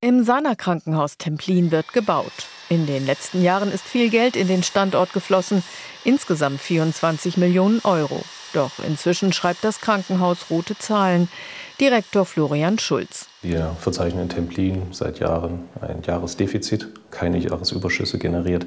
Im Sana-Krankenhaus Templin wird gebaut. In den letzten Jahren ist viel Geld in den Standort geflossen, insgesamt 24 Millionen Euro. Doch inzwischen schreibt das Krankenhaus rote Zahlen. Direktor Florian Schulz. Wir verzeichnen in Templin seit Jahren ein Jahresdefizit, keine Jahresüberschüsse generiert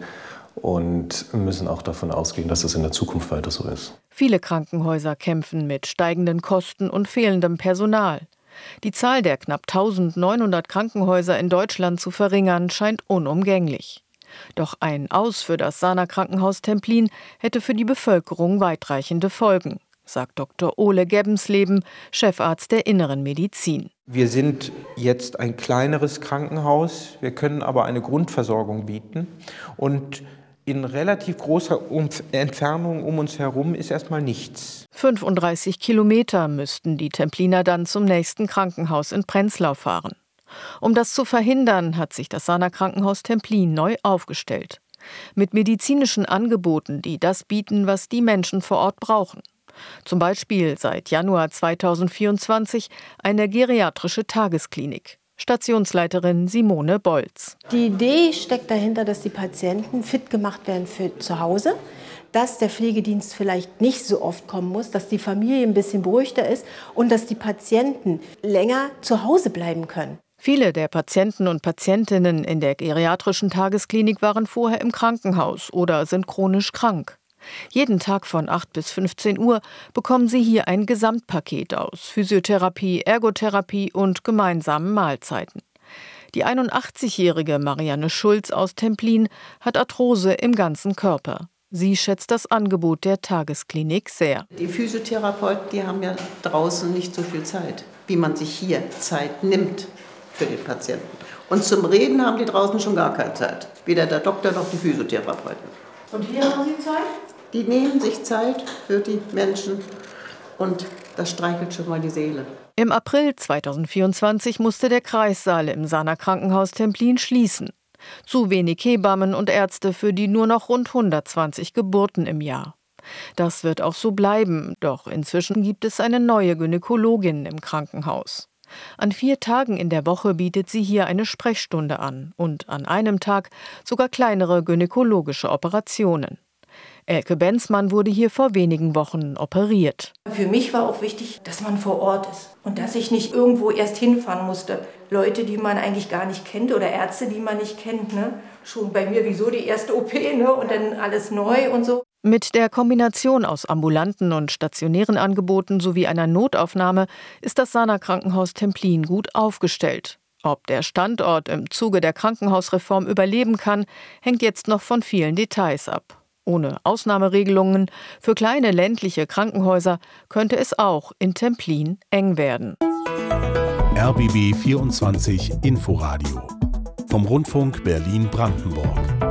und müssen auch davon ausgehen, dass es in der Zukunft weiter so ist. Viele Krankenhäuser kämpfen mit steigenden Kosten und fehlendem Personal. Die Zahl der knapp 1900 Krankenhäuser in Deutschland zu verringern, scheint unumgänglich. Doch ein Aus für das Sana-Krankenhaus Templin hätte für die Bevölkerung weitreichende Folgen, sagt Dr. Ole Gebbensleben, Chefarzt der Inneren Medizin. Wir sind jetzt ein kleineres Krankenhaus, wir können aber eine Grundversorgung bieten und in relativ großer Entfernung um uns herum ist erstmal nichts. 35 Kilometer müssten die Templiner dann zum nächsten Krankenhaus in Prenzlau fahren. Um das zu verhindern, hat sich das Sana-Krankenhaus Templin neu aufgestellt. Mit medizinischen Angeboten, die das bieten, was die Menschen vor Ort brauchen. Zum Beispiel seit Januar 2024 eine geriatrische Tagesklinik. Stationsleiterin Simone Bolz. Die Idee steckt dahinter, dass die Patienten fit gemacht werden für zu Hause, dass der Pflegedienst vielleicht nicht so oft kommen muss, dass die Familie ein bisschen beruhigter ist und dass die Patienten länger zu Hause bleiben können. Viele der Patienten und Patientinnen in der geriatrischen Tagesklinik waren vorher im Krankenhaus oder sind chronisch krank. Jeden Tag von 8 bis 15 Uhr bekommen sie hier ein Gesamtpaket aus Physiotherapie, Ergotherapie und gemeinsamen Mahlzeiten. Die 81-jährige Marianne Schulz aus Templin hat Arthrose im ganzen Körper. Sie schätzt das Angebot der Tagesklinik sehr. Die Physiotherapeuten, die haben ja draußen nicht so viel Zeit, wie man sich hier Zeit nimmt für den Patienten. Und zum Reden haben die draußen schon gar keine Zeit. Weder der Doktor noch die Physiotherapeuten. Und hier haben Sie Zeit? Die nehmen sich Zeit für die Menschen und das streichelt schon mal die Seele. Im April 2024 musste der Kreissaal im Sana-Krankenhaus Templin schließen. Zu wenig Hebammen und Ärzte für die nur noch rund 120 Geburten im Jahr. Das wird auch so bleiben, doch inzwischen gibt es eine neue Gynäkologin im Krankenhaus. An 4 Tagen in der Woche bietet sie hier eine Sprechstunde an und an einem Tag sogar kleinere gynäkologische Operationen. Elke Benzmann wurde hier vor wenigen Wochen operiert. Für mich war auch wichtig, dass man vor Ort ist und dass ich nicht irgendwo erst hinfahren musste. Leute, die man eigentlich gar nicht kennt oder Ärzte, die man nicht kennt. Ne? Schon bei mir, wieso die erste OP, ne? Und dann alles neu und so. Mit der Kombination aus ambulanten und stationären Angeboten sowie einer Notaufnahme ist das Sana-Krankenhaus Templin gut aufgestellt. Ob der Standort im Zuge der Krankenhausreform überleben kann, hängt jetzt noch von vielen Details ab. Ohne Ausnahmeregelungen für kleine ländliche Krankenhäuser könnte es auch in Templin eng werden. RBB 24 Inforadio vom Rundfunk Berlin-Brandenburg.